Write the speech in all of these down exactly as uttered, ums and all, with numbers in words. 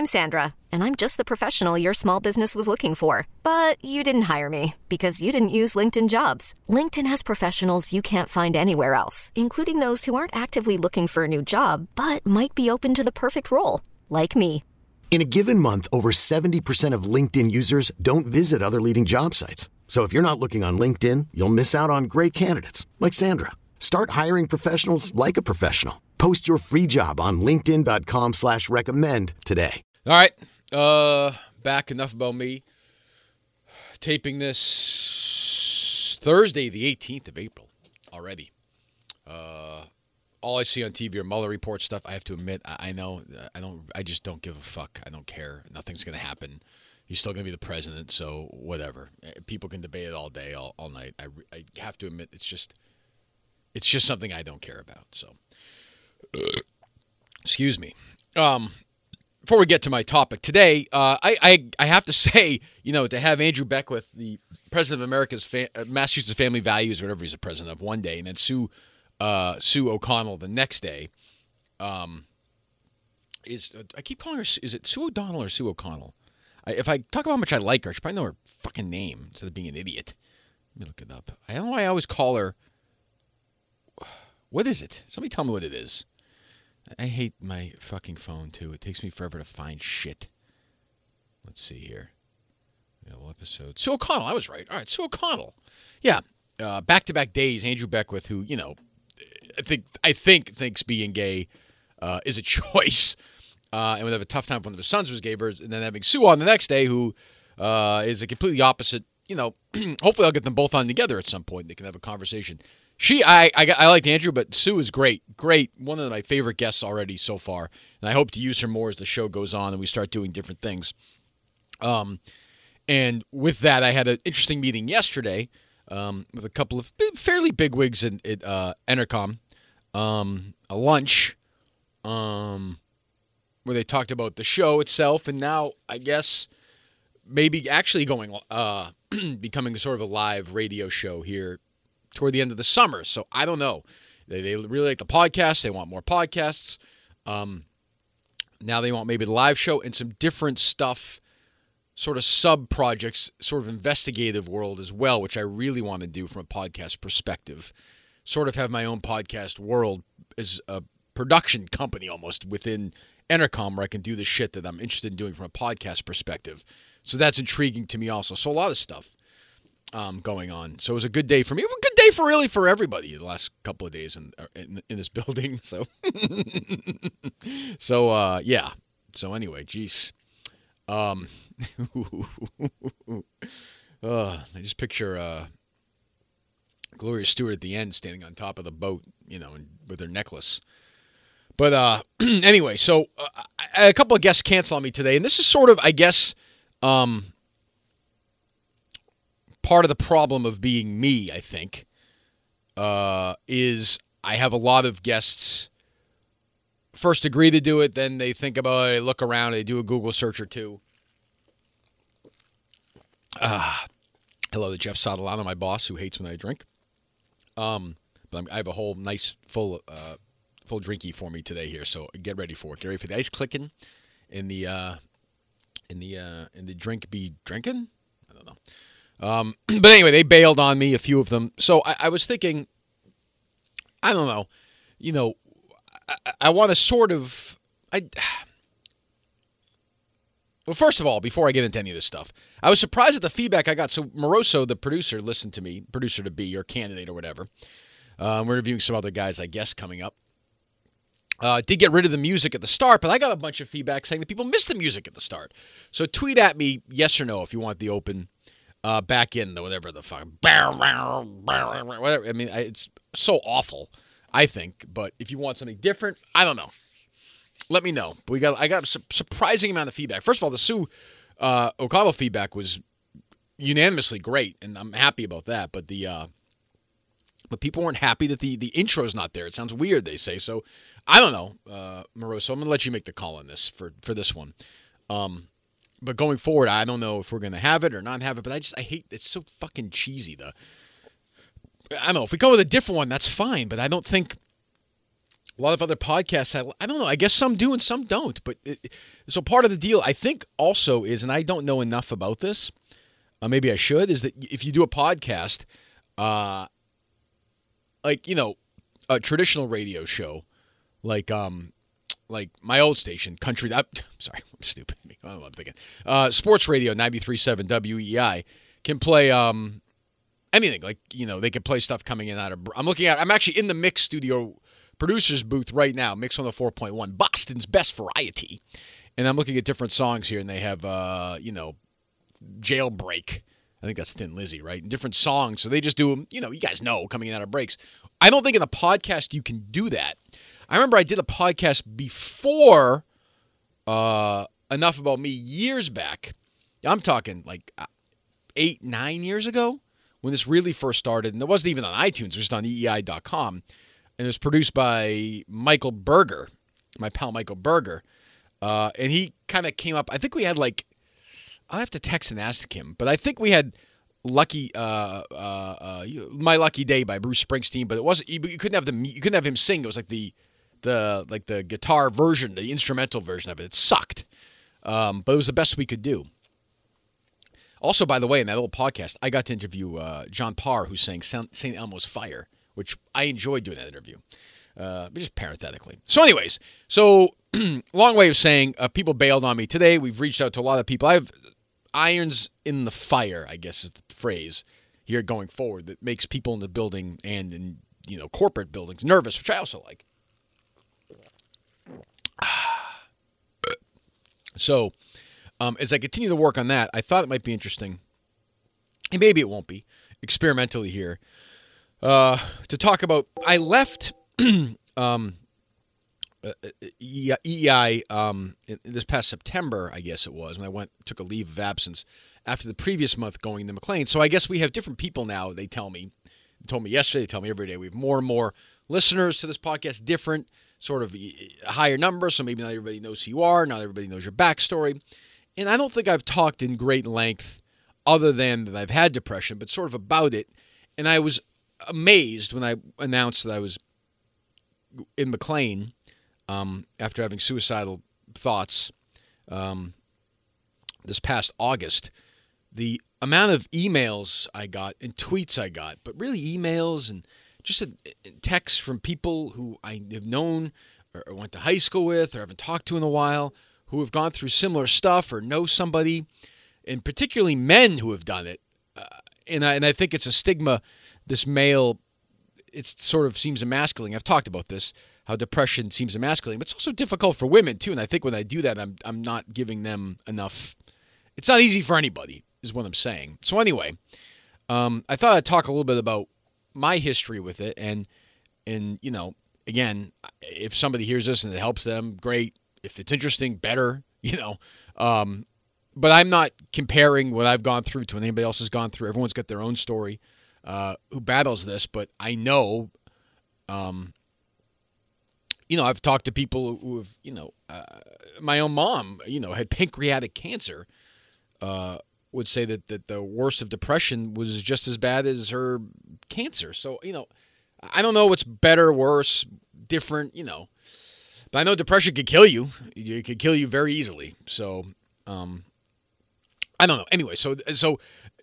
I'm Sandra, and I'm just the professional your small business was looking for. But you didn't hire me because you didn't use LinkedIn Jobs. LinkedIn has professionals you can't find anywhere else, including those who aren't actively looking for a new job, but might be open to the perfect role, like me. In a given month, over seventy percent of LinkedIn users don't visit other leading job sites. So if you're not looking on LinkedIn, you'll miss out on great candidates like Sandra. Start hiring professionals like a professional. Post your free job on linkedin.com slash recommend today. All right. Uh, back. Enough about me. Taping this Thursday, the eighteenth of April already. Uh, all I see on T V are Mueller report stuff. I have to admit, I, I know, I don't, I just don't give a fuck. I don't care. Nothing's going to happen. He's still going to be the president, so whatever. People can debate it all day, all, all night. I, I have to admit, it's just, it's just something I don't care about. So, excuse me. Um, before we get to my topic today, uh, I, I I have to say, you know, to have Andrew Beckwith, the president of America's fa- Massachusetts Family Values, whatever he's the president of, one day, and then Sue uh, Sue O'Connell the next day. Um, is uh, I keep calling her? Is it Sue O'Donnell or Sue O'Connell? I, if I talk about how much I like her, I should probably know her fucking name instead of being an idiot. Let me look it up. I don't know why I always call her. What is it? Somebody tell me what it is. I hate my fucking phone, too. It takes me forever to find shit. Let's see here. Middle episode. Sue O'Connell. I was right. All right, Sue O'Connell. Yeah. Uh, back-to-back days, Andrew Beckwith, who, you know, I think I think thinks being gay uh, is a choice. Uh, and would have a tough time if one of his sons was gay. And then having Sue on the next day, who uh, is a completely opposite. You know, hopefully I'll get them both on together at some point. They can have a conversation. She, I, I, I liked Andrew, but Sue is great. Great. One of my favorite guests already so far. And I hope to use her more as the show goes on and we start doing different things. Um, and with that, I had an interesting meeting yesterday um, with a couple of fairly bigwigs at, at uh, Entercom. Um, a lunch um, where they talked about the show itself. And now, I guess, maybe actually going, uh, becoming sort of a live radio show here toward the end of the summer. So I don't know. They, they really like the podcast. They want more podcasts. Um, now they want maybe the live show and some different stuff, sort of sub-projects, sort of investigative world as well, which I really want to do from a podcast perspective. Sort of have my own podcast world as a production company almost within Entercom where I can do the shit that I'm interested in doing from a podcast perspective. So that's intriguing to me also. So a lot of stuff. Um, going on. So it was a good day for me. A good day for really for everybody the last couple of days in in, in this building. So, so uh, yeah. So anyway, geez. Um, uh, I just picture uh, Gloria Stewart at the end standing on top of the boat, you know, and with her necklace. But uh, anyway, so uh, a couple of guests cancel on me today, and this is sort of, I guess, um. part of the problem of being me, I think, uh, is I have a lot of guests first agree to do it, then they think about it, they look around, they do a Google search or two. Uh, hello to Jeff Sodolano, my boss, who hates when I drink. Um, but I'm, I have a whole nice full uh, full drinky for me today here, so get ready for it. Get ready for the ice clicking and the uh, in the uh, in the drink be drinking. I don't know. Um, but anyway, they bailed on me, a few of them. So I, I was thinking, I don't know, you know, I, I want to sort of, I, well, first of all, before I get into any of this stuff, I was surprised at the feedback I got. So Moroso, the producer, listened to me, producer to be, or candidate or whatever. Um, we're reviewing some other guys, I guess, coming up. Uh, did get rid of the music at the start, but I got a bunch of feedback saying that people missed the music at the start. So tweet at me, yes or no, if you want the open Uh, back in the whatever the fuck, whatever. I mean, it's so awful, I think. But if you want something different, I don't know. Let me know. But we got, I got a su- surprising amount of feedback. First of all, the Sue uh, O'Connell feedback was unanimously great, and I'm happy about that. But the, uh, but people weren't happy that the the intro's not there. It sounds weird, they say. So I don't know, uh, Moroso. I'm gonna let you make the call on this for for this one. Um. But going forward, I don't know if we're going to have it or not have it, but I just, I hate, it's so fucking cheesy. The, I don't know, if we go with a different one, that's fine, but I don't think, a lot of other podcasts, I, I don't know. I guess some do and some don't. But it, so part of the deal, I think, also is, and I don't know enough about this. Uh, maybe I should. Is that if you do a podcast, uh, like you know, a traditional radio show, like um, like my old station, country. I'm sorry, I'm stupid. I don't know what I'm thinking. Uh, sports radio, ninety-three point seven W E I can play um, anything. Like you know, they can play stuff coming in out of. I'm looking at. I'm actually in the Mix Studio producer's booth right now, Mix one oh four point one, Boston's best variety. And I'm looking at different songs here, and they have, uh, you know, Jailbreak. I think that's Thin Lizzy, right? And different songs. So they just do them, you know, you guys know, coming in out of breaks. I don't think in a podcast you can do that. I remember I did a podcast before uh, Enough About Me years back. I'm talking like eight, nine years ago when this really first started. And it wasn't even on iTunes. It was just on E E I dot com. And it was produced by Michael Berger, my pal Michael Berger. Uh, and he kind of came up. I think we had like, I'll have to text and ask him, but I think we had Lucky, uh, uh, uh, My Lucky Day by Bruce Springsteen, but it wasn't, you, you couldn't have the, you couldn't have him sing. It was like the, the, like the guitar version, the instrumental version of it. It sucked. Um, but it was the best we could do. Also, by the way, in that old podcast, I got to interview uh, John Parr, who sang Saint Elmo's Fire, which I enjoyed doing that interview, uh, just parenthetically. So anyways, so long way of saying uh, people bailed on me today. We've reached out to a lot of people. I have irons in the fire, I guess is the phrase here going forward, that makes people in the building and in, you know, corporate buildings nervous, which I also like. So um, as I continue to work on that, I thought it might be interesting, and maybe it won't be, experimentally here, Uh, to talk about, I left um, E E I um, this past September, I guess it was, when I went took a leave of absence after the previous month going to McLean. So I guess we have different people now, they tell me. They told me yesterday, they tell me every day. We have more and more listeners to this podcast, different, sort of a higher number, so maybe not everybody knows who you are, not everybody knows your backstory. And I don't think I've talked in great length, other than that I've had depression, but sort of about it. And I was amazed when I announced that I was in McLean um, after having suicidal thoughts um, this past August. The amount of emails I got and tweets I got, but really emails and just a, a texts from people who I have known or, or went to high school with or haven't talked to in a while, who have gone through similar stuff or know somebody, and particularly men who have done it. Uh, and, I, and I think it's a stigma. This male, it sort of seems emasculating. I've talked about this, how depression seems emasculating, but it's also difficult for women too. And I think when I do that, I'm I'm not giving them enough. It's not easy for anybody, is what I'm saying. So anyway, um, I thought I'd talk a little bit about my history with it, and and you know, again, if somebody hears this and it helps them, great. If it's interesting, better. You know, um, but I'm not comparing what I've gone through to what anybody else has gone through. Everyone's got their own story. Uh, who battles this, but I know, um, you know, I've talked to people who have, you know, uh, my own mom, you know, had pancreatic cancer, uh, would say that, that the worst of depression was just as bad as her cancer. So, you know, I don't know what's better, worse, different, you know, but I know depression could kill you. It could kill you very easily. So, um, I don't know. Anyway, so, so,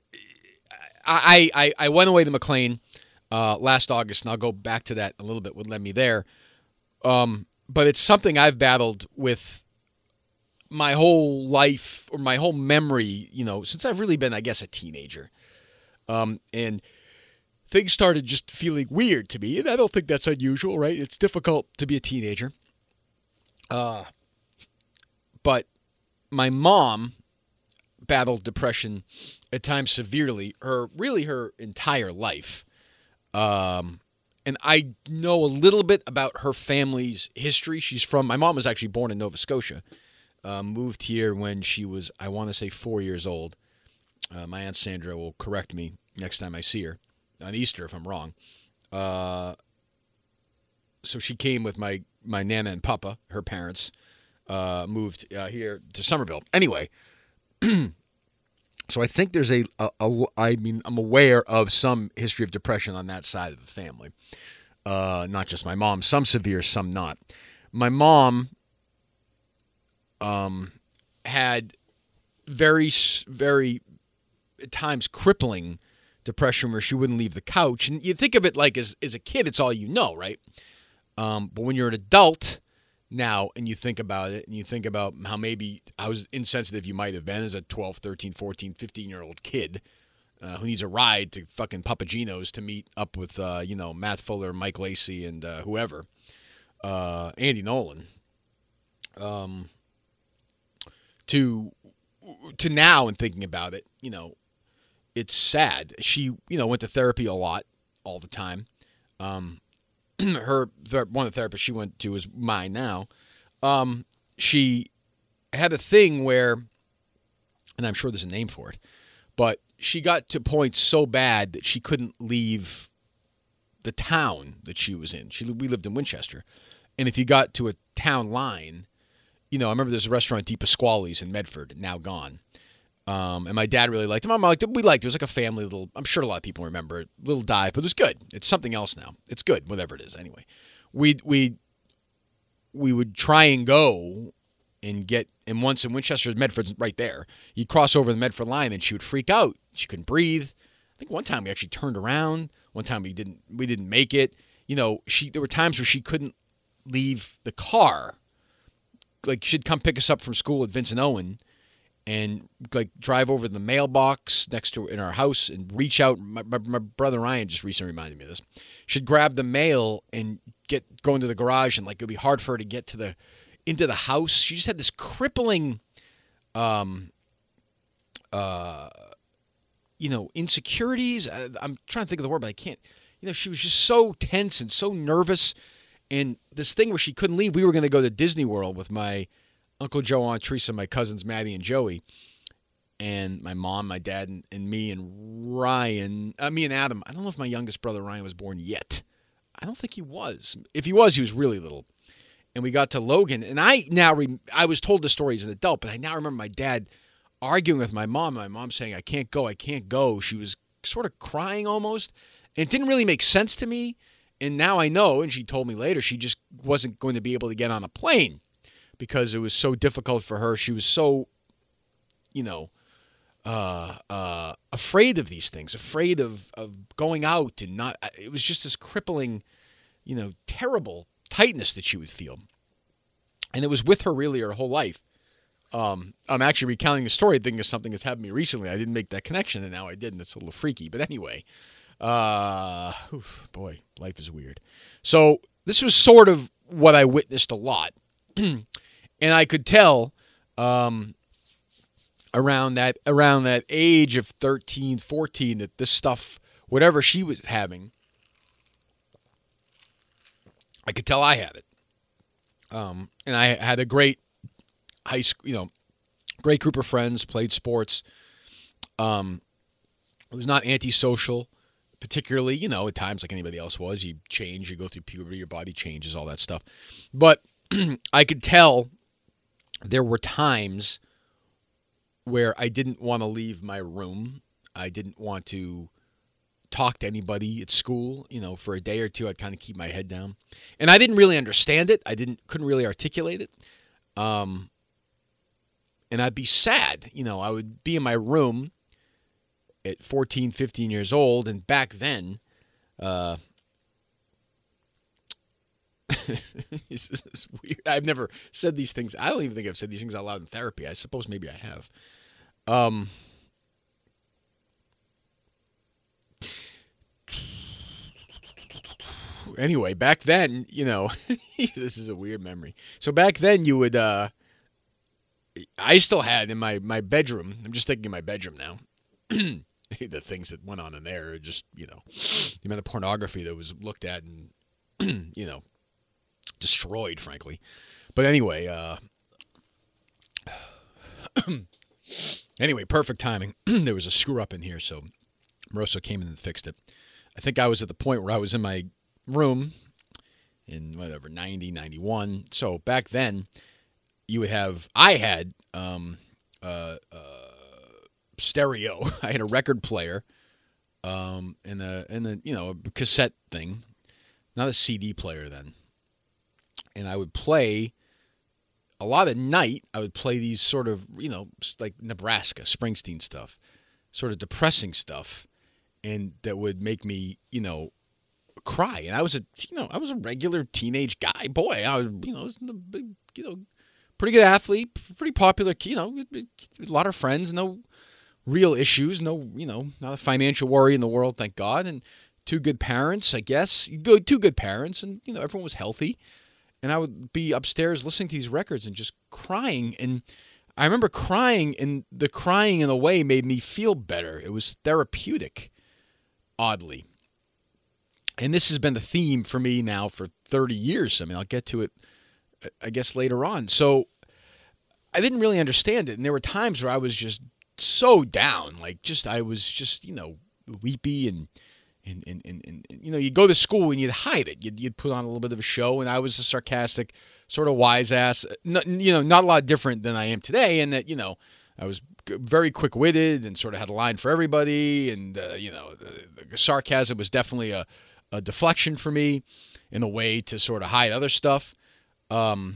I, I, I went away to McLean uh, last August, and I'll go back to that a little bit, what led me there. Um, but it's something I've battled with my whole life, or my whole memory, you know, since I've really been, I guess, a teenager. Um, and things started just feeling weird to me, and I don't think that's unusual, right? It's difficult to be a teenager. Uh, but my mom battled depression at times severely, her really her entire life. Um, and I know a little bit about her family's history. She's from, my mom was actually born in Nova Scotia, uh, moved here when she was, I want to say, four years old. Uh, my Aunt Sandra will correct me next time I see her on Easter if I'm wrong. Uh, so she came with my, my Nana and Papa, her parents, uh, moved uh, here to Somerville. Anyway, so I think there's a, a, a, I mean, I'm aware of some history of depression on that side of the family. Uh, not just my mom. Some severe, some not. My mom um, had very, very, at times, crippling depression where she wouldn't leave the couch. And you think of it like as, as a kid, it's all you know, right? Um, but when you're an adult now and you think about it and you think about how maybe how insensitive you might have been as a twelve, thirteen, fourteen, fifteen-year-old kid uh, who needs a ride to fucking Papagino's to meet up with, uh, you know, Matt Fuller, Mike Lacey, and uh, whoever, uh, Andy Nolan, um, to to now and thinking about it, you know, it's sad. She, you know, went to therapy a lot, all the time. Um, her, one of the therapists she went to is mine now. Um, she had a thing where, and I'm sure there's a name for it, but she got to points so bad that she couldn't leave the town that she was in. She, we lived in Winchester. And if you got to a town line, you know, I remember there's a restaurant, Di Pasquale's in Medford, now gone. Um, and my dad really liked it. Mom liked it. We liked it. It was like a family little, I'm sure a lot of people remember it, little dive, but it was good. It's something else now. It's good, whatever it is. Anyway, we we we would try and go and get, and once in Winchester, Medford's right there. You'd cross over the Medford line and she would freak out. She couldn't breathe. I think one time we actually turned around. One time we didn't we didn't make it. You know, she there were times where she couldn't leave the car. Like she'd come pick us up from school at Vincent Owen and like drive over to the mailbox next to in our house and reach out. My, my, my brother Ryan just recently reminded me of this. She'd grab the mail and get go into the garage, and like it'd be hard for her to get to the into the house. She just had this crippling, um, uh, you know, insecurities. I, I'm trying to think of the word, but I can't. You know, she was just so tense and so nervous. And this thing where she couldn't leave, we were going to go to Disney World with my Uncle Joe, Aunt Teresa, my cousins Maddie and Joey, and my mom, my dad, and, and me and Ryan. Uh, me and Adam. I don't know if my youngest brother Ryan was born yet. I don't think he was. If he was, he was really little. And we got to Logan, and I now re- I was told the story as an adult, but I now remember my dad arguing with my mom. My mom saying, "I can't go, I can't go." She was sort of crying almost, and it didn't really make sense to me. And now I know, and she told me later, she just wasn't going to be able to get on a plane because it was so difficult for her. She was so, you know, uh, uh, afraid of these things, afraid of, of going out and not. It was just this crippling, you know, terrible tightness that she would feel. And it was with her really her whole life. Um, I'm actually recounting the story thinking of something that's happened to me recently. I didn't make that connection, and now I did, and it's a little freaky. But anyway. Uh, oof, boy, life is weird. So this was sort of what I witnessed a lot. And I could tell um, around that around that age of thirteen, fourteen that this stuff, whatever she was having, I could tell I had it. Um, and I had a great high school, you know, great group of friends, played sports. Um, it was not antisocial. Particularly, you know, at times like anybody else was, you change, you go through puberty, your body changes, all that stuff. But I could tell there were times where I didn't want to leave my room. I didn't want to talk to anybody at school. You know, for a day or two, I'd kind of keep my head down. And I didn't really understand it. I didn't couldn't really articulate it. Um, and I'd be sad. You know, I would be in my room at fourteen, fifteen years old, and back then, uh, this is weird. I've never said these things. I don't even think I've said these things out loud in therapy. I suppose maybe I have. Um, anyway, back then, you know, this is a weird memory. So back then, you would, uh, I still had in my, my bedroom, I'm just thinking of my bedroom now, the things that went on in there, just, you know, the amount of pornography that was looked at and, you know, destroyed, frankly. But anyway, uh, anyway, perfect timing. There was a screw up in here, so Marosa came in and fixed it. I think I was at the point where I was in my room in whatever, ninety, ninety-one. So back then, you would have, I had, um, uh, uh, stereo. I had a record player, um, and a and a you know a cassette thing, not a C D player then. And I would play a lot at night. I would play these sort of, you know, like Nebraska, Springsteen stuff, sort of depressing stuff, and that would make me, you know, cry. And I was a, you know, I was a regular teenage guy, boy. I was, you know, I was a big, you know, pretty good athlete, pretty popular, you know, a lot of friends, no real issues, no, you know, not a financial worry in the world, thank God, and two good parents, I guess, good, two good parents, and, you know, everyone was healthy. And I would be upstairs listening to these records and just crying. And I remember crying, and the crying in a way made me feel better. It was therapeutic, oddly. And this has been the theme for me now for thirty years. I mean, I'll get to it, I guess, later on. So I didn't really understand it. And there were times where I was just so down. Like, just, I was just, you know, weepy and... And, and, and, and, you know, you'd go to school and you'd hide it. You'd, you'd put on a little bit of a show, and I was a sarcastic, sort of wise ass, not, you know, not a lot different than I am today, and that, you know, I was very quick-witted and sort of had a line for everybody, and, uh, you know, the, the sarcasm was definitely a, a deflection for me in a way to sort of hide other stuff. Um,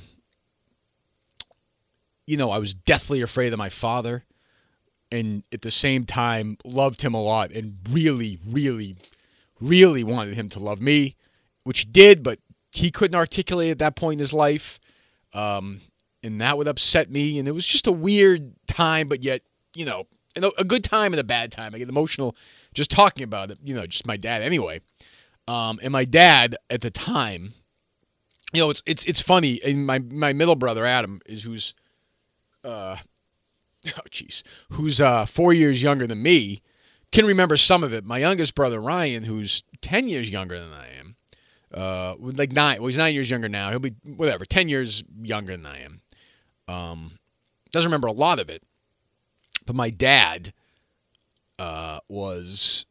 you know, I was deathly afraid of my father, and at the same time loved him a lot, and really, really, really wanted him to love me, which he did, but he couldn't articulate at that point in his life. Um, and that would upset me. And it was just a weird time, but yet, you know, a good time and a bad time. I get emotional just talking about it, you know, just my dad anyway. Um, and my dad at the time, you know, it's, it's, it's funny. And my, my middle brother, Adam, is who's, uh, oh, geez, who's uh, four years younger than me, can remember some of it. My youngest brother, Ryan, who's ten years younger than I am, uh, like nine, well, he's nine years younger now. He'll be, whatever, ten years younger than I am. Um, doesn't remember a lot of it. But my dad uh, was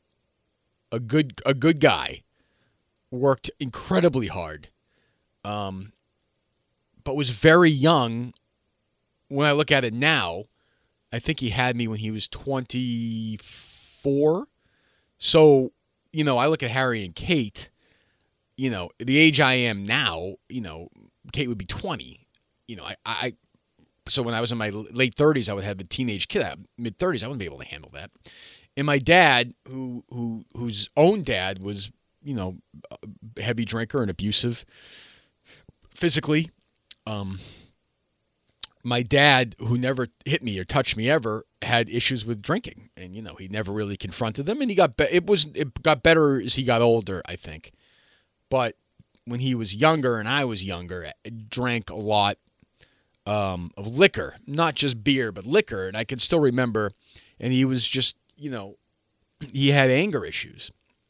a good a good guy, worked incredibly hard, um, but was very young. When I look at it now, I think he had me when he was twenty-four. So, you know, I look at Harry and Kate, you know, the age I am now, you know, Kate would be twenty. You know, I, I so when I was in my late thirties, I would have a teenage kid. Mid thirties, I wouldn't be able to handle that. And my dad, who who whose own dad was, you know, a heavy drinker and abusive physically, um, my dad, who never hit me or touched me ever, had issues with drinking, and you know he never really confronted them. And he got be- it was it got better as he got older, I think. But when he was younger and I was younger, I drank a lot um, of liquor, not just beer, but liquor. And I can still remember. And he was just, you know, he had anger issues.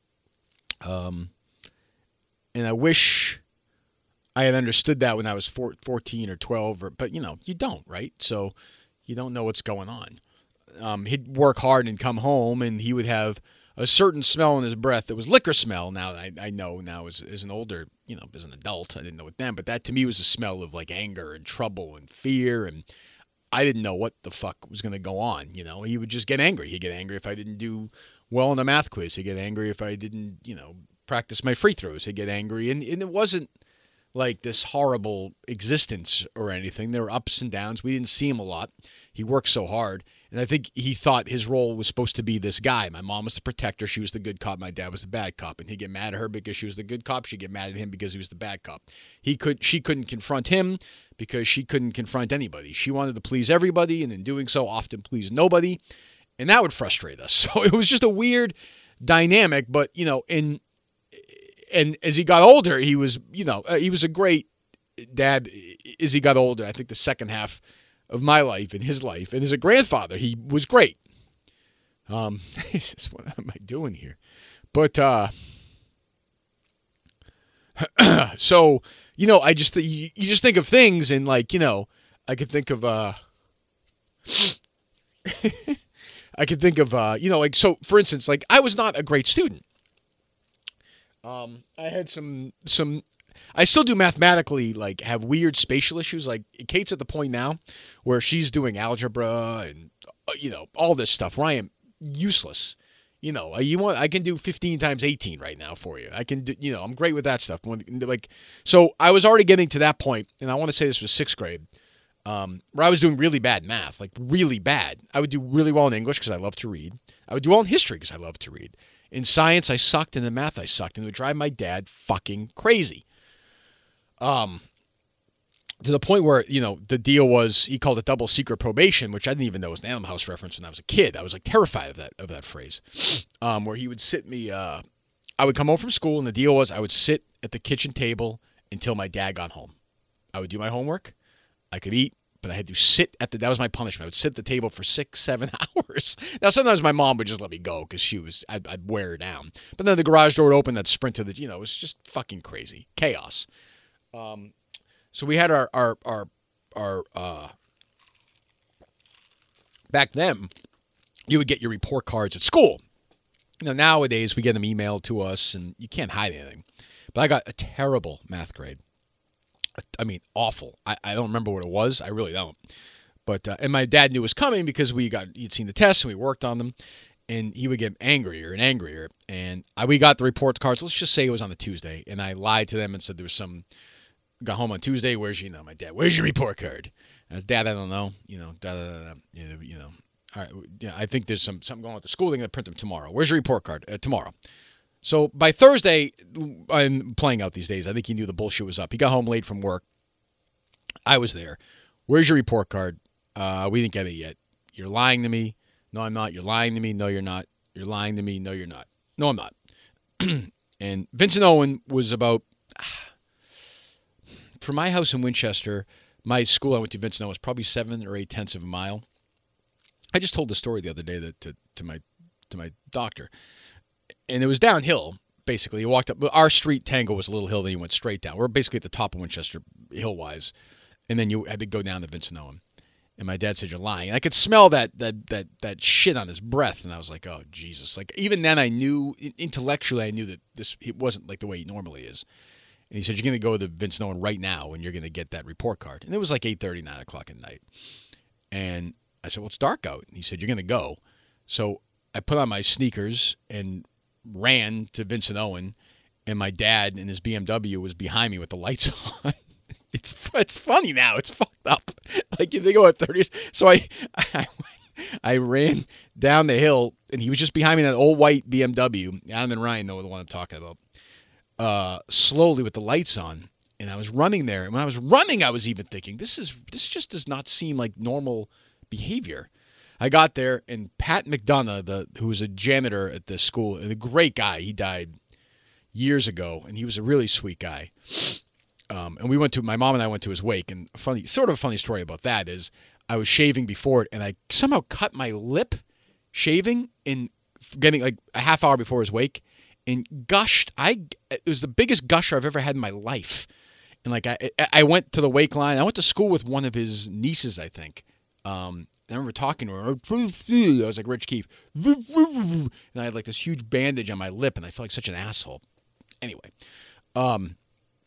Um, and I wish I had understood that when I was fourteen or twelve, or, but, you know, you don't, right? So you don't know what's going on. Um, he'd work hard and come home, and he would have a certain smell in his breath that was liquor smell. Now, I, I know now as, as an older, you know, as an adult, I didn't know it then, but that to me was a smell of, like, anger and trouble and fear, and I didn't know what the fuck was going to go on, you know? He would just get angry. He'd get angry if I didn't do well in a math quiz. He'd get angry if I didn't, you know, practice my free throws. He'd get angry, and, and it wasn't like this horrible existence or anything. There were ups and downs. We didn't see him a lot. He worked so hard. And I think he thought his role was supposed to be this guy. My mom was the protector. She was the good cop. My dad was the bad cop. And he'd get mad at her because she was the good cop. She'd get mad at him because he was the bad cop. He could, she couldn't confront him because she couldn't confront anybody. She wanted to please everybody, and in doing so often please nobody. And that would frustrate us. So it was just a weird dynamic. But, you know, in and as he got older, he was, you know, uh, he was a great dad as he got older. I think the second half of my life and his life. And as a grandfather, he was great. Um, what am I doing here? But, uh, so, you know, I just, you, you just think of things, and like, you know, I could think of, uh, I could think of, uh, you know, like, so for instance, like I was not a great student. Um, I had some, some, I still do mathematically, like, have weird spatial issues. Like, Kate's at the point now where she's doing algebra and, uh, you know, all this stuff where I am useless. You know, you want I can do fifteen times eighteen right now for you. I can do, you know, I'm great with that stuff. When, like, so I was already getting to that point, and I want to say this was sixth grade, um, where I was doing really bad math, like really bad. I would do really well in English because I love to read. I would do well in history because I love to read. In science, I sucked, and in math, I sucked, and it would drive my dad fucking crazy. Um, to the point where, you know, the deal was he called it double secret probation, which I didn't even know was an Animal House reference when I was a kid. I was like terrified of that of that phrase. Um, where he would sit me, uh, I would come home from school, and the deal was I would sit at the kitchen table until my dad got home. I would do my homework, I could eat, but I had to sit at the, that was my punishment. I would sit at the table for six, seven hours. Now, sometimes my mom would just let me go because she was, I'd, I'd wear her down. But then the garage door would open, that sprint to the, you know, it was just fucking crazy. Chaos. Um, So we had our, our, our, our, uh, back then, you would get your report cards at school. You know, nowadays we get them emailed to us and you can't hide anything. But I got a terrible math grade. I mean, awful. I, I don't remember what it was. I really don't. But, uh, and my dad knew it was coming because we got, he'd seen the tests and we worked on them. And he would get angrier and angrier. And I, we got the report cards. Let's just say it was on the Tuesday. And I lied to them and said there was some, got home on Tuesday. Where's your, you know, my dad, where's your report card? I was, Dad, I don't know. You know, da, da, da, da, you know, you know. All right, yeah, I think there's some something going on with the school. They're going to print them tomorrow. Where's your report card? Uh, tomorrow. So by Thursday, I'm playing out these days. I think he knew the bullshit was up. He got home late from work. I was there. Where's your report card? Uh, we didn't get it yet. You're lying to me. No, I'm not. You're lying to me. No, you're not. You're lying to me. No, you're not. No, I'm not. And Vincent Owen was about... From my house in Winchester, my school I went to, Vincent Owen, was probably seven or eight tenths of a mile. I just told the story the other day that, to, to my to my doctor. And it was downhill, basically. You walked up. Our street, Tango, was a little hill, then you went straight down. We're basically at the top of Winchester, hill-wise. And then you had to go down to Vincent Owen. And my dad said, you're lying. And I could smell that that that that shit on his breath. And I was like, oh, Jesus. Like, even then I knew, intellectually, I knew that this it wasn't like the way he normally is. And he said, you're going to go to Vincent Owen right now and you're going to get that report card. And it was like eight thirty, nine o'clock at night. And I said, well, it's dark out. And he said, you're going to go. So I put on my sneakers and ran to Vincent Owen. And my dad in his B M W was behind me with the lights on. It's it's funny now. It's fucked up. Like, they go at thirties. So I, I, I ran down the hill, and he was just behind me in that old white B M W. Adam and Ryan know the one I'm talking about. Uh, slowly with the lights on, and I was running there. And when I was running, I was even thinking, this is this just does not seem like normal behavior. I got there, and Pat McDonough, the who was a janitor at the school, and a great guy. He died years ago, and he was a really sweet guy. Um, and we went to my mom and I went to his wake. And a funny, sort of a funny story about that is, I was shaving before it, and I somehow cut my lip shaving in getting like a half hour before his wake. And gushed, I it was the biggest gusher I've ever had in my life. And like I I went to the wake line. I went to school with one of his nieces, I think. Um, I remember talking to her. I was like Rich Keefe. And I had like this huge bandage on my lip, and I felt like such an asshole. Anyway, um,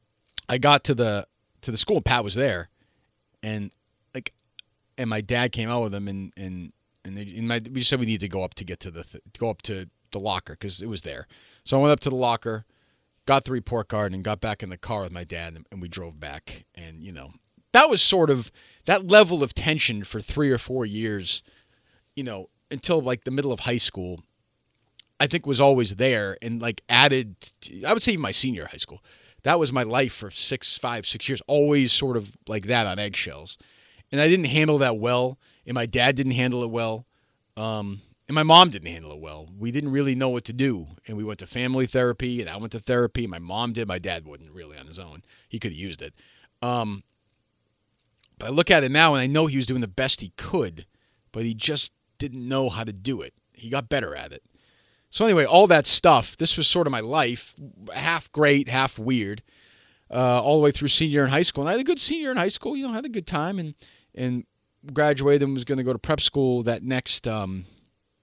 I got to the to the school, and Pat was there, and like, and my dad came out with him, and and and, they, and my, we said we need to go up to get to the th- to go up to the locker because it was there. So I went up to the locker, got the report card, and got back in the car with my dad, and, and we drove back. And, you know, that was sort of that level of tension for three or four years, you know, until like the middle of high school, I think was always there and like added, to, I would say even my senior high school. That was my life for six, five, six years, always sort of like that on eggshells. And I didn't handle that well, and my dad didn't handle it well. Um, And my mom didn't handle it well. We didn't really know what to do. And we went to family therapy, and I went to therapy. My mom did. My dad wouldn't really on his own. He could have used it. Um, but I look at it now, and I know he was doing the best he could, but he just didn't know how to do it. He got better at it. So anyway, all that stuff, this was sort of my life, half great, half weird, uh, all the way through senior in high school. And I had a good senior in high school, you know, had a good time, and, and graduated and was going to go to prep school that next um, –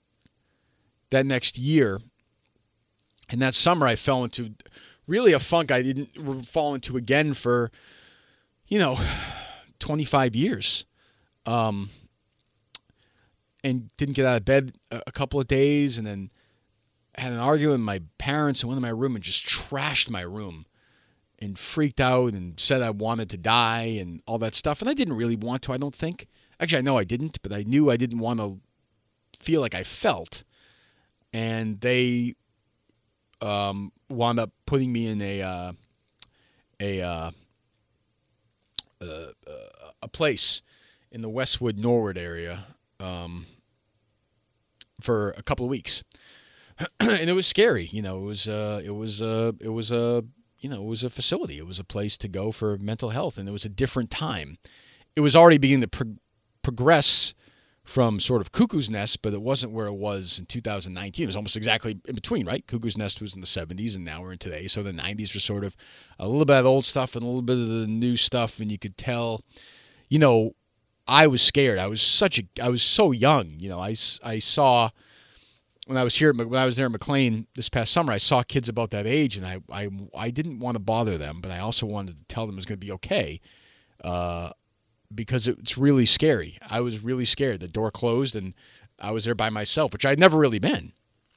that next year. And that summer I fell into really a funk I didn't fall into again for, you know, twenty-five years. Um, and didn't get out of bed a couple of days. And then had an argument with my parents and went in my room and just trashed my room and freaked out and said I wanted to die and all that stuff. And I didn't really want to, I don't think. Actually, I know I didn't, but I knew I didn't want to feel like I felt. And they um, wound up putting me in a uh, a uh, uh, uh, a place in the Westwood Norwood area um, for a couple of weeks. And it was scary, you know. It was, uh, it was, uh, it was a, you know, it was a facility. It was a place to go for mental health, and it was a different time. It was already beginning to pro- progress from sort of Cuckoo's Nest, but it wasn't where it was in two thousand nineteen. It was almost exactly in between, right? Cuckoo's Nest was in the seventies, and now we're in today. So the nineties were sort of a little bit of the old stuff and a little bit of the new stuff, and you could tell, you know, I was scared. I was such a, I was so young, you know. I, I saw. When I was here, when I was there at McLean this past summer, I saw kids about that age, and I, I, I didn't want to bother them, but I also wanted to tell them it was going to be okay, uh, because it's really scary. I was really scared. The door closed, and I was there by myself, which I'd never really been.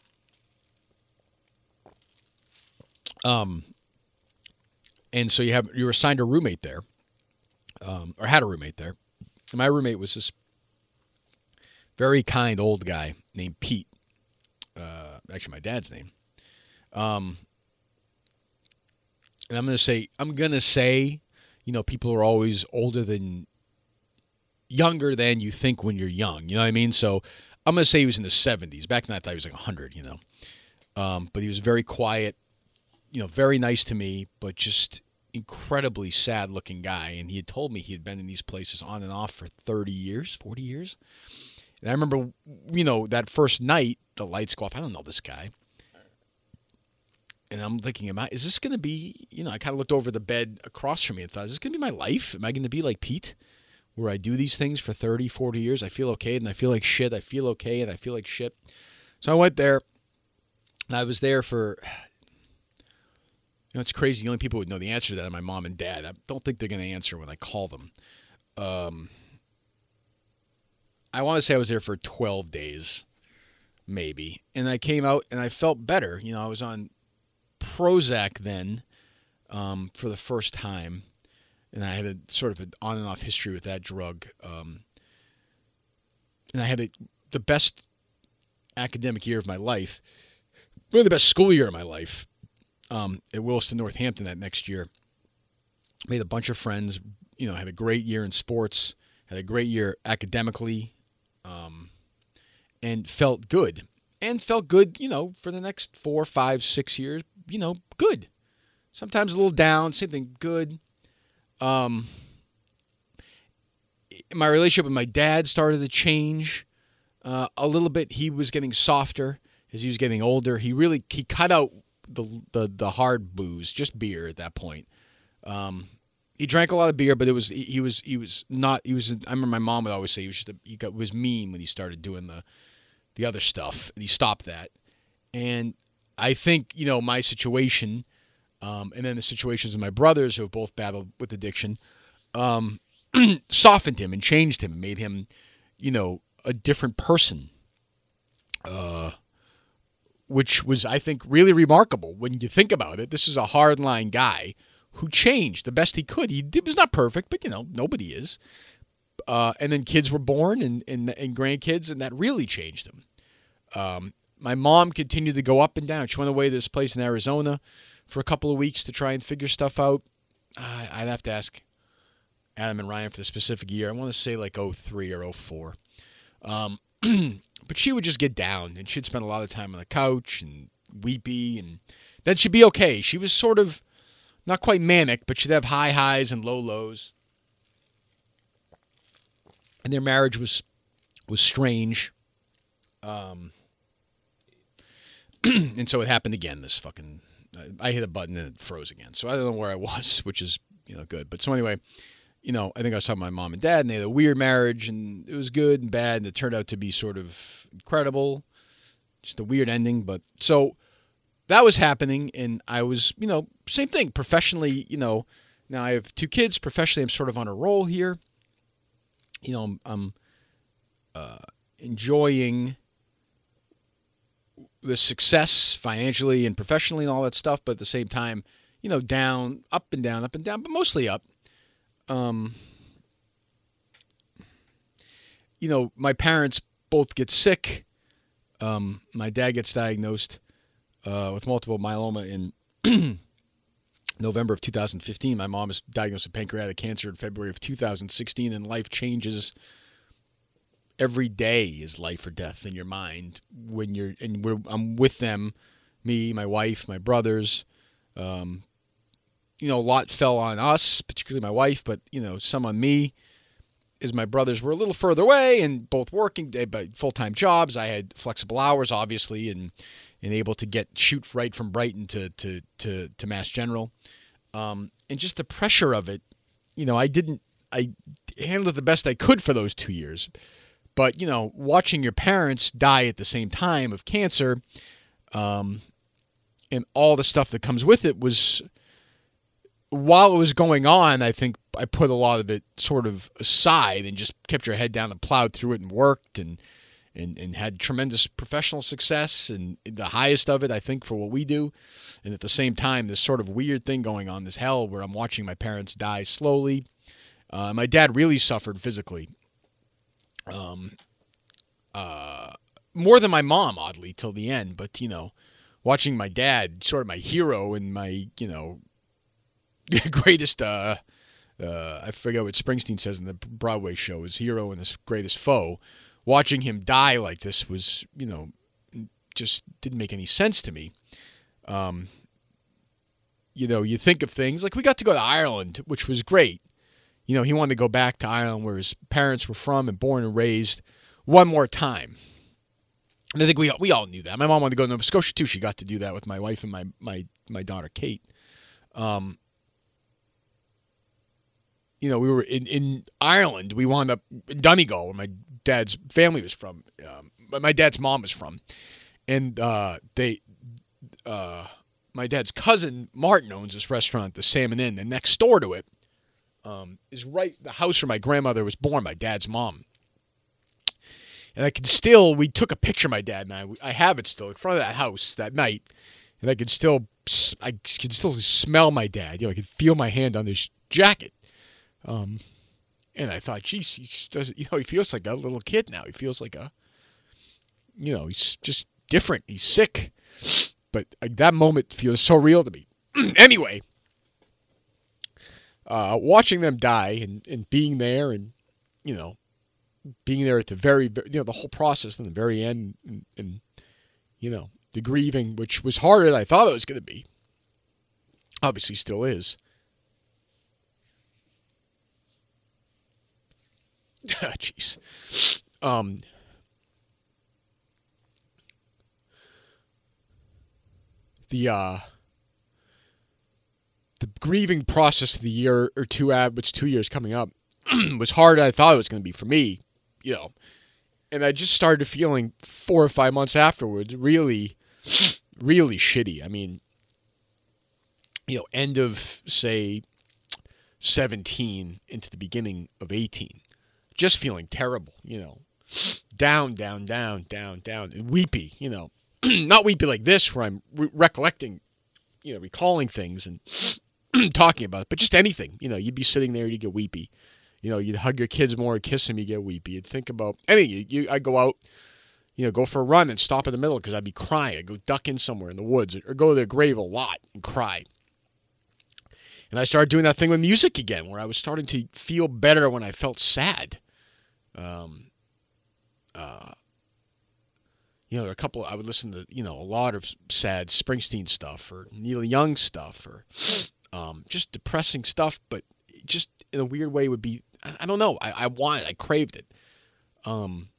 Um, and so you have you were assigned a roommate there, um, or had a roommate there. And my roommate was this very kind old guy named Pete. Uh, actually, my dad's name. Um, and I'm gonna say, I'm gonna say, you know, people are always older than, younger than you think when you're young. You know what I mean? So I'm gonna say he was in the seventies. Back then, I thought he was like one hundred. You know, um, but he was very quiet. You know, very nice to me, but just incredibly sad-looking guy. And he had told me he had been in these places on and off for thirty years, forty years. And I remember, you know, that first night, the lights go off. I don't know this guy. And I'm thinking, am I, is this going to be, you know, I kind of looked over the bed across from me and thought, is this going to be my life? Am I going to be like Pete, where I do these things for thirty, forty years? I feel okay, and I feel like shit. I feel okay, and I feel like shit. So I went there, and I was there for, you know, it's crazy. The only people who would know the answer to that are my mom and dad. I don't think they're going to answer when I call them. Um... I want to say I was there for twelve days, maybe. And I came out and I felt better. You know, I was on Prozac then um, for the first time. And I had a sort of an on and off history with that drug. Um, and I had a, the best academic year of my life, really the best school year of my life um, at Williston, Northampton that next year. Made a bunch of friends, you know, had a great year in sports, had a great year academically. Um, and felt good. And felt good, you know, for the next four, five, six years, you know, good. Sometimes a little down, same thing, good. Um, my relationship with my dad started to change uh, a little bit. He was getting softer as he was getting older. He really, he cut out the the, the hard booze, just beer at that point. Um He drank a lot of beer, but it was he, he was he was not he was. I remember my mom would always say he was just a, he got, was mean when he started doing the the other stuff, and he stopped that. And I think, you know, my situation, um, and then the situations of my brothers who have both battled with addiction, um, softened him and changed him, and made him, you know, a different person. Uh, which was, I think, really remarkable when you think about it. This is a hardline guy who changed the best he could. He it was not perfect, but, you know, nobody is. Uh, and then kids were born and, and, and grandkids, and that really changed him. Um, my mom continued to go up and down. She went away to this place in Arizona for a couple of weeks to try and figure stuff out. Uh, I'd have to ask Adam and Ryan for the specific year. I want to say like oh three or oh four. Um, but she would just get down, and she'd spend a lot of time on the couch and weepy, and then she'd be okay. She was sort of not quite manic, but she'd have high highs and low lows. And their marriage was was strange. Um, and so it happened again, this fucking... I hit a button and it froze again. So I don't know where I was, which is, you know, good. But so anyway, you know, I think I was talking to my mom and dad, and they had a weird marriage, and it was good and bad, and it turned out to be sort of incredible. Just a weird ending. But so that was happening, and I was, you know, same thing. Professionally, you know, now I have two kids. Professionally, I'm sort of on a roll here. You know, I'm, I'm uh, enjoying the success financially and professionally and all that stuff, but at the same time, you know, down, up and down, up and down, but mostly up. Um, you know, my parents both get sick. Um, my dad gets diagnosed uh, with multiple myeloma in November of two thousand fifteen. My mom is diagnosed with pancreatic cancer in February of two thousand sixteen, and life changes. Every day is life or death in your mind when you're, and we're, I'm with them, me, my wife, my brothers. Um, you know, a lot fell on us, particularly my wife, but, you know, some on me, as my brothers were a little further away and both working, but full-time jobs. I had flexible hours, obviously, and, and able to get shoot right from Brighton to, to, to, to Mass General. Um, and just the pressure of it, you know, I didn't, I handled it the best I could for those two years. But, you know, watching your parents die at the same time of cancer, um, and all the stuff that comes with it was, while it was going on, I think I put a lot of it sort of aside and just kept your head down and plowed through it and worked and, and, and had tremendous professional success, and the highest of it, I think, for what we do. And at the same time, this sort of weird thing going on, this hell where I'm watching my parents die slowly. Uh, my dad really suffered physically. Um, uh, more than my mom, oddly, till the end. But, you know, watching my dad, sort of my hero and my, you know, greatest, uh, uh, I forget what Springsteen says in the Broadway show, his hero and his greatest foe. Watching him die like this was, you know, just didn't make any sense to me. Um, you know, you think of things like we got to go to Ireland, which was great. You know, he wanted to go back to Ireland where his parents were from and born and raised one more time. And I think we we all knew that. My mom wanted to go to Nova Scotia too. She got to do that with my wife and my my, my daughter, Kate. Um, you know, we were in, in Ireland. We wound up in Donegal, where my dad's family was from. Um, my dad's mom was from. And uh, they, uh, my dad's cousin, Martin, owns this restaurant, the Salmon Inn, and next door to it, Um, is right the house where my grandmother was born, my dad's mom. And I can still, we took a picture of my dad and I, I have it still in front of that house that night, and I can still, I can still smell my dad. You know, I can feel my hand on his jacket. Um, and I thought, geez, he doesn't, you know, he feels like a little kid now. He feels like a, you know, he's just different. He's sick. But like, that moment feels so real to me. Anyway. Uh, watching them die and, and being there and, you know, being there at the very, you know, the whole process in the very end and, and, you know, the grieving, which was harder than I thought it was going to be. Obviously still is. Jeez. um, the, uh, The grieving process of the year or two, which two years coming up, was harder than I thought it was going to be for me, you know. And I just started feeling four or five months afterwards really, really shitty. I mean, you know, end of, say, seventeen into the beginning of eighteen. Just feeling terrible, you know. Down, down, down, down, down. And weepy, you know. Not weepy like this where I'm re- recollecting, you know, recalling things and talking about it, but just anything. You know, you'd be sitting there, you'd get weepy. You know, you'd hug your kids more, kiss them, you get weepy. You'd think about anything. You, you, I'd go out, you know, go for a run and stop in the middle because I'd be crying. I'd go duck in somewhere in the woods or go to their grave a lot and cry. And I started doing that thing with music again where I was starting to feel better when I felt sad. Um, uh, you know, there are a couple, I would listen to, you know, a lot of sad Springsteen stuff or Neil Young stuff or um, just depressing stuff, but just in a weird way would be, I, I don't know, I, I wanted, I craved it. Um,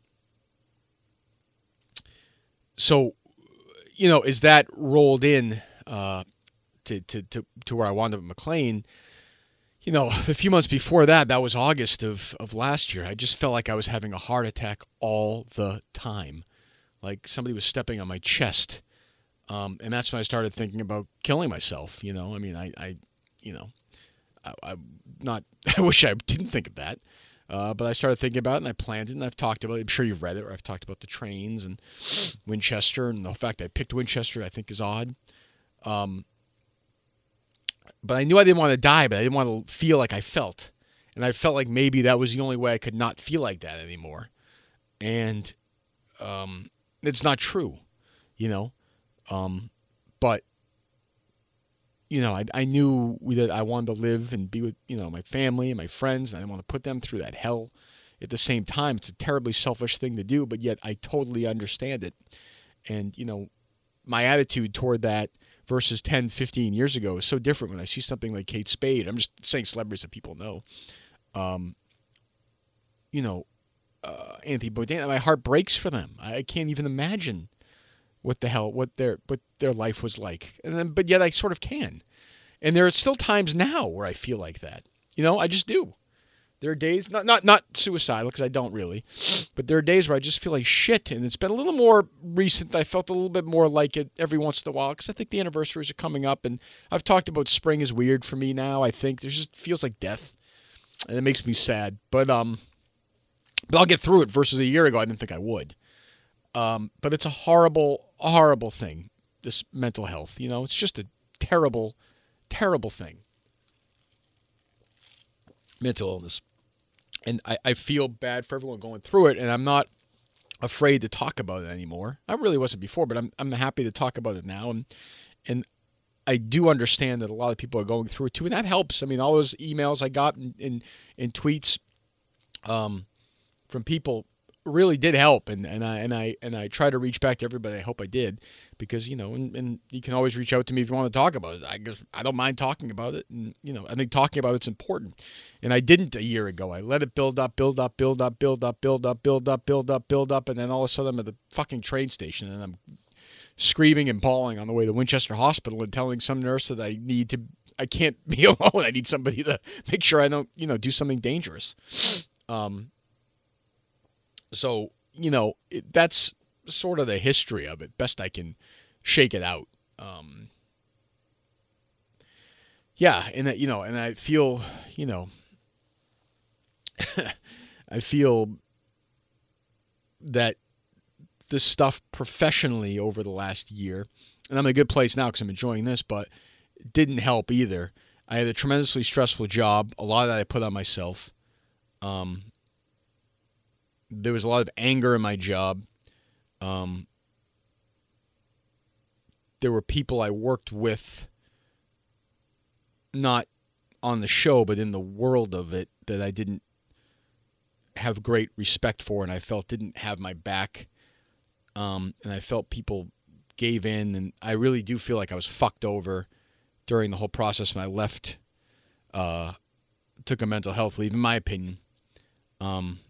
so, you know, as that rolled in uh, to, to, to, to where I wound up at McLean, you know, a few months before that, that was August of, of last year, I just felt like I was having a heart attack all the time. Like somebody was stepping on my chest. Um, and that's when I started thinking about killing myself. You know, I mean, I, I you know, I, I not, I wish I didn't think of that. Uh, but I started thinking about it, and I planned it, and I've talked about it. I'm sure you've read it, or I've talked about the trains and Winchester, and the fact I picked Winchester I think is odd. Um, but I knew I didn't want to die, but I didn't want to feel like I felt. And I felt like maybe that was the only way I could not feel like that anymore. And um, it's not true, you know. Um, but, you know, I, I knew that I wanted to live and be with, you know, my family and my friends, and I didn't want to put them through that hell. At the same time, it's a terribly selfish thing to do, but yet I totally understand it. And, you know, my attitude toward that versus ten, fifteen years ago is so different when I see something like Kate Spade. I'm just saying celebrities that people know. Um, you know, uh, Anthony Bourdain, my heart breaks for them. I can't even imagine what the hell, what their, what their life was like. And then, but yet I sort of can. And there are still times now where I feel like that. You know, I just do. There are days, not not not suicidal, because I don't really, but there are days where I just feel like shit, and it's been a little more recent. I felt a little bit more like it every once in a while, because I think the anniversaries are coming up, and I've talked about spring is weird for me now. I think there just feels like death, and it makes me sad. But um, but I'll get through it. Versus a year ago, I didn't think I would. Um, but it's a horrible, horrible thing. This mental health, you know, it's just a terrible, terrible thing. Mental illness. And I, I feel bad for everyone going through it, and I'm not afraid to talk about it anymore. I really wasn't before, but I'm I'm happy to talk about it now. And and I do understand that a lot of people are going through it too, and that helps. I mean, all those emails I got in in, in tweets um, from people really did help, and, and I and I and I try to reach back to everybody. I hope I did, because you know, and, and you can always reach out to me if you want to talk about it. I guess I don't mind talking about it, and you know, I think talking about it's important. And I didn't a year ago. I let it build up, build up, build up, build up, build up, build up, build up, build up, and then all of a sudden I'm at the fucking train station, and I'm screaming and bawling on the way to Winchester Hospital and telling some nurse that I need to, I can't be alone. I need somebody to make sure I don't, you know, do something dangerous. Um. So, you know, it, that's sort of the history of it. Best I can shake it out. Um, yeah, and that, you know, and I feel, you know, I feel that this stuff professionally over the last year, and I'm in a good place now because I'm enjoying this, but it didn't help either. I had a tremendously stressful job. A lot of that I put on myself. Um, there was a lot of anger in my job. Um, there were people I worked with, not on the show, but in the world of it, that I didn't have great respect for, and I felt didn't have my back. Um, and I felt people gave in, and I really do feel like I was fucked over during the whole process when I left, uh, took a mental health leave, in my opinion. Um,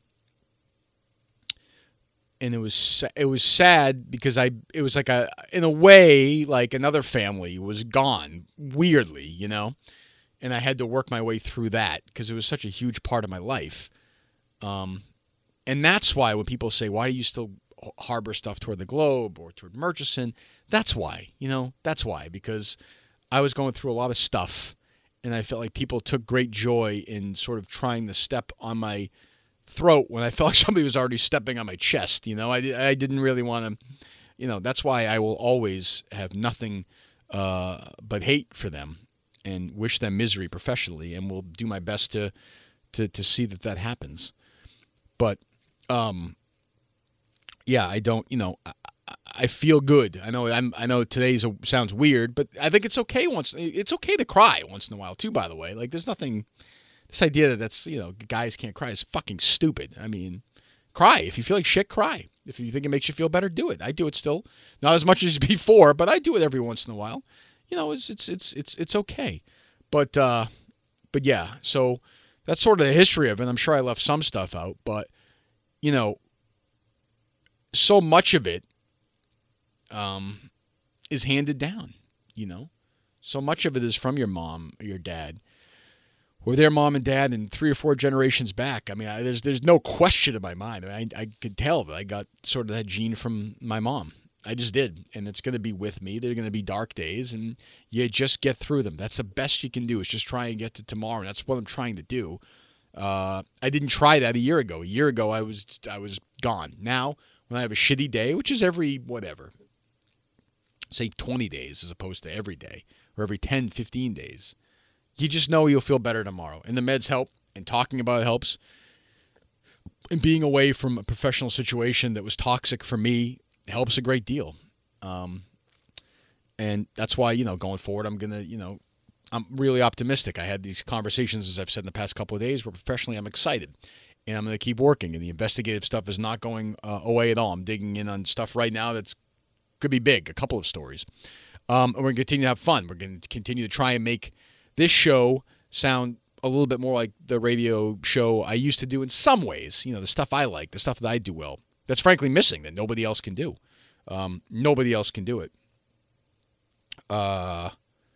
and it was it was sad because I it was like a in a way like another family was gone weirdly, you know, and I had to work my way through that because it was such a huge part of my life. Um, and that's why when people say, why do you still harbor stuff toward the Globe or toward Murchison? That's why, you know, that's why, because I was going through a lot of stuff, and I felt like people took great joy in sort of trying to step on my throat when I felt like somebody was already stepping on my chest. You know, I, I didn't really want to, you know, that's why I will always have nothing uh, but hate for them and wish them misery professionally, and will do my best to, to, to see that that happens. But, um, yeah, I don't, you know, I, I feel good. I know I'm, I know today's a, sounds weird, but I think it's okay once, it's okay to cry once in a while too, by the way. Like, there's nothing, this idea that that's, you know, guys can't cry is fucking stupid. I mean, cry. If you feel like shit, cry. If you think it makes you feel better, do it. I do it still. Not as much as before, but I do it every once in a while. You know, it's, it's, it's, it's, it's okay. But, uh, but yeah, so that's sort of the history of it. I'm sure I left some stuff out, but, you know, so much of it um, is handed down, you know. So much of it is from your mom or your dad, or their mom and dad, and three or four generations back. I mean, I, there's there's no question in my mind. I, mean, I I could tell that I got sort of that gene from my mom. I just did, and it's going to be with me. There are going to be dark days, and you just get through them. That's the best you can do, is just try and get to tomorrow. That's what I'm trying to do. Uh, I didn't try that a year ago. A year ago, I was I was gone. Now, when I have a shitty day, which is every whatever, say twenty days as opposed to every day or every ten, fifteen days, you just know you'll feel better tomorrow. And the meds help, and talking about it helps. And being away from a professional situation that was toxic for me helps a great deal. Um, and that's why, you know, going forward, I'm going to, you know, I'm really optimistic. I had these conversations, as I've said in the past couple of days, where professionally I'm excited. And I'm going to keep working. And the investigative stuff is not going uh, away at all. I'm digging in on stuff right now that's could be big, a couple of stories. Um, and we're going to continue to have fun. We're going to continue to try and make this show sound a little bit more like the radio show I used to do in some ways. You know, the stuff I like, the stuff that I do well. That's frankly missing, that nobody else can do. Um, nobody else can do it. Uh,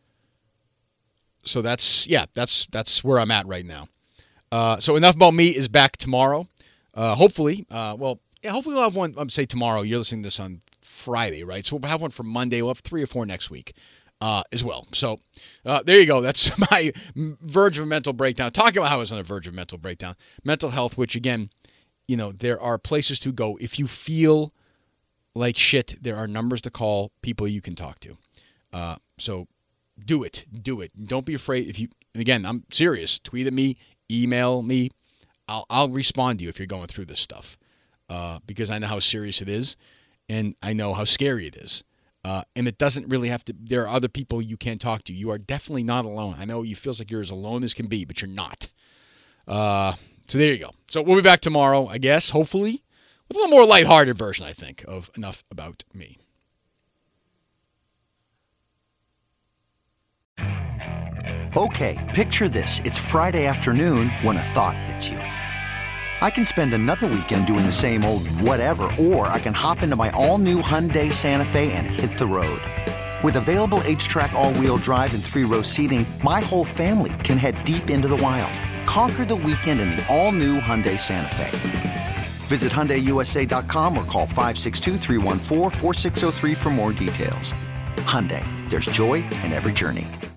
so that's, yeah, that's that's where I'm at right now. Uh, so Enough About Me is back tomorrow. Uh, hopefully, uh, well, yeah, hopefully we'll have one, um, say tomorrow. You're listening to this on Friday, right? So we'll have one for Monday. We'll have three or four next week. Uh, as well. So uh, there you go. That's my verge of a mental breakdown. Talking about how I was on a verge of mental breakdown. Mental health, which again, you know, there are places to go. If you feel like shit, there are numbers to call, people you can talk to. Uh, so do it. Do it. Don't be afraid. If you, and again, I'm serious. Tweet at me, email me. I'll, I'll respond to you if you're going through this stuff uh, because I know how serious it is and I know how scary it is. Uh, and it doesn't really have to, there are other people you can talk to. You are definitely not alone. I know you feels like you're as alone as can be, but you're not. Uh, so there you go. So we'll be back tomorrow, I guess, hopefully, with a little more lighthearted version, I think, of Enough About Me. Okay, picture this. It's Friday afternoon when a thought hits you. I can spend another weekend doing the same old whatever, or I can hop into my all-new Hyundai Santa Fe and hit the road. With available H-Track all-wheel drive and three-row seating, my whole family can head deep into the wild. Conquer the weekend in the all-new Hyundai Santa Fe. Visit Hyundai U S A dot com or call five six two, three one four, four six zero three for more details. Hyundai, there's joy in every journey.